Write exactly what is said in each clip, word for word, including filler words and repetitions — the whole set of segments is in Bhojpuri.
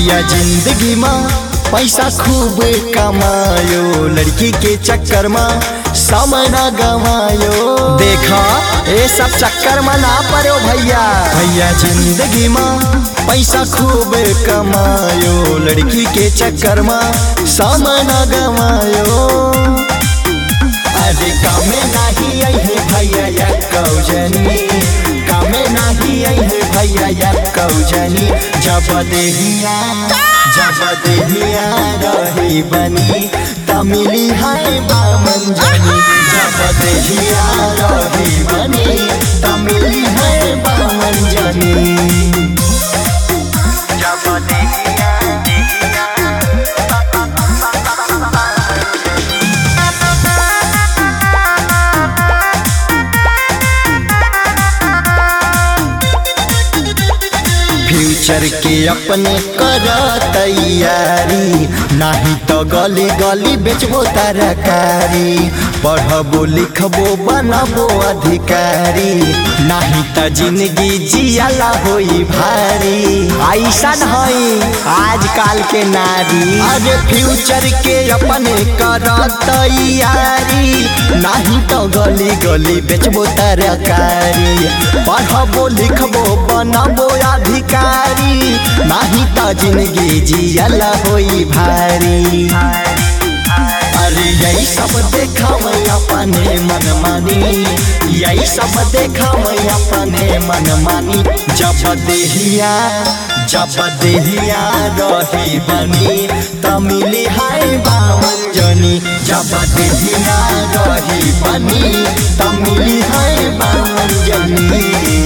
भैया जिंदगी में पैसा खूब कमायो, लड़की के चक्कर में समय न गवायो। देखा ये सब चक्कर में ना पड़ो भैया। भैया जिंदगी में पैसा खूब कमायो, लड़की के चक्कर में समय न गवायो। अरे कामे नहीं आई है भैया या कौजनी, कामे नहीं आई है भैया या कौजनी। जब देहिया जब देहिया रही बनी तमिली है बामन जनी। जब देहिया रही बनी तमिली है बामन जनी। जब देहिया फ्यूचर के अपने कर तैयारी, नहीं तो गली गली बेचबो तरकारी। पढ़बो लिखबो बनबो अधिकारी, नहीं तो जिंदगी जियाला होई भारी। ऐसा है आजकल के नारी। अरे फ्यूचर के अपने कर तैयारी, नहीं तो गली गली बेचबो तरकारी। पढ़बो लिखबो बनबो अधिकारी, नहीं तो जिंदगी जियाला होई भारी। अरे यही सब देखा मैं अपने मन मानी, यही सब देखा मैं अपने मन मानी। जब देहिया जब देहिया रही बनी तमिली है बावन जनी। जब देहिया रही बनी तमिली है बावन जनी।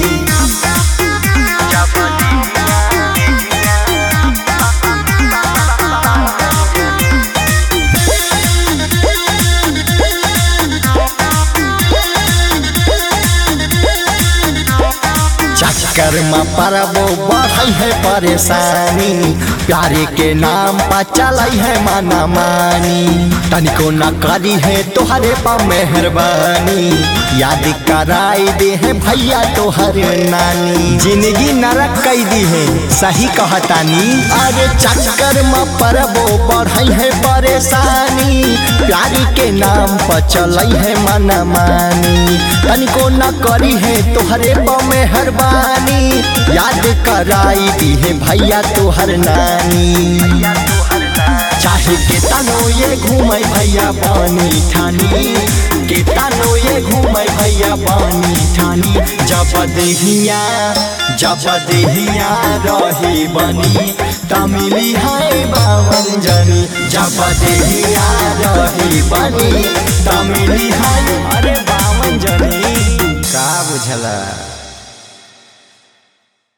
चक्कर में परबो बढ़ई है परेशानी, प्यारे के नाम पर चलाई है माना मानी। तनिको न करी है तोहरे पर मेहरबानी, याद कराई दे है भैया तोहर नानी। जिंदगी नरक कई दी है सही कहतानी। अरे चक्कर में परबो बढ़ई है परेशानी, प्यारे के नाम पर चलाई है माना मानी। तनिको न करी है तोहरे पर मेहरबानी, याद कराई दी है भैया तोहर नानी। चाहे के तनो ये घूमे भैया पानी ठानी, के तनो ये घूमे भैया पानी ठानी। जब देहिया जब देहिया रही बनी तमिली है बावन जनी। जब देहिया रही बनी तमिली है अरे बावन जनी। का बुझला।